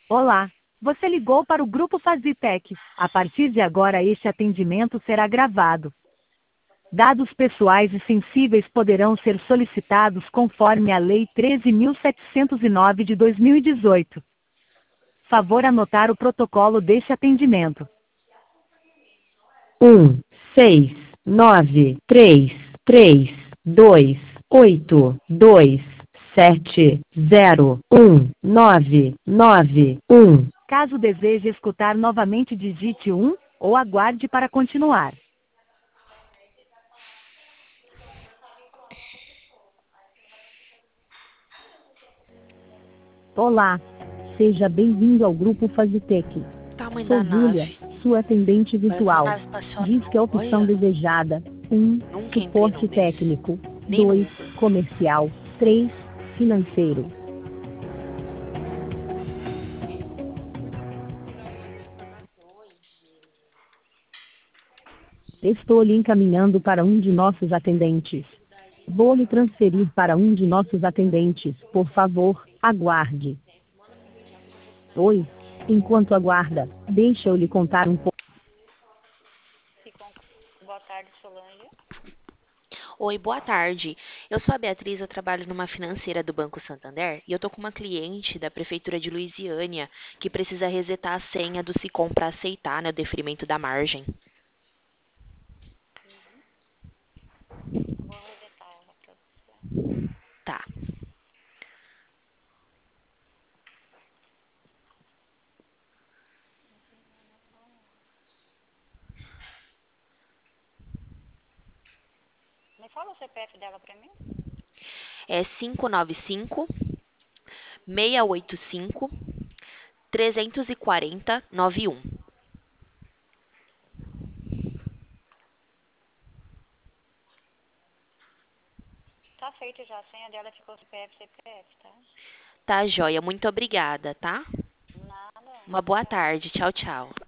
Olá, você ligou para o Grupo Fazitec. A partir de agora este atendimento será gravado. Dados pessoais e sensíveis poderão ser solicitados conforme a Lei 13.709 de 2018. Favor anotar o protocolo deste atendimento. 1693282701991. Caso deseje escutar novamente, digite 1 ou aguarde para continuar. Olá, seja bem-vindo ao Grupo Fazitec. Tamanho Sou da Júlia, nave. sua atendente Parece uma virtual. nave Diz que a espacial. opção Olha, desejada: 1. nunca entrei num Suporte desses. técnico. Nem no 2. Uber. Comercial. 3. Financeiro. Estou lhe encaminhando para um de nossos atendentes. Vou lhe transferir para um de nossos atendentes. Por favor, aguarde. Oi. Enquanto aguarda, deixa eu lhe contar um pouco. Boa tarde, Solange. Oi, boa tarde. Eu sou a Beatriz, eu trabalho numa financeira do Banco Santander e eu tô com uma cliente da Prefeitura de Luisiânia que precisa resetar a senha do Sicom para aceitar, né, o deferimento da margem. Vou resetar ela para você. Tá. Me fala o CPF dela para mim? É 595-685-340-91. Tá feito já. A senha dela ficou CPF, tá? Tá, joia. Muito obrigada, tá? Nada. Uma boa tarde. Tchau, tchau.